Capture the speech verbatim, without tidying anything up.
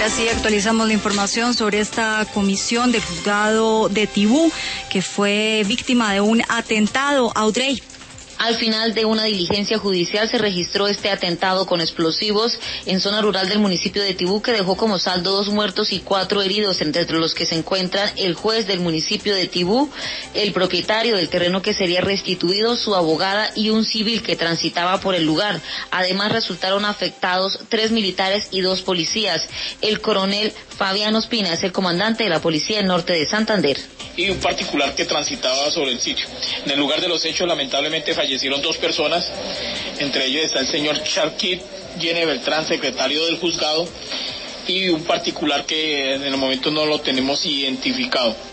Ahora sí actualizamos la información sobre esta comisión del juzgado de Tibú que fue víctima de un atentado. Audrey. Al final de una diligencia judicial se registró este atentado con explosivos en zona rural del municipio de Tibú que dejó como saldo dos muertos y cuatro heridos, entre los que se encuentran el juez del municipio de Tibú, el propietario del terreno que sería restituido, su abogada y un civil que transitaba por el lugar. Además resultaron afectados tres militares y dos policías. El coronel Fabián Ospina es el comandante de la Policía del Norte de Santander. Y un particular que transitaba sobre el sitio. En el lugar de los hechos lamentablemente fallecieron dos personas, entre ellos está el señor Sharkit Yene Beltrán, secretario del juzgado, y un particular que en el momento no lo tenemos identificado.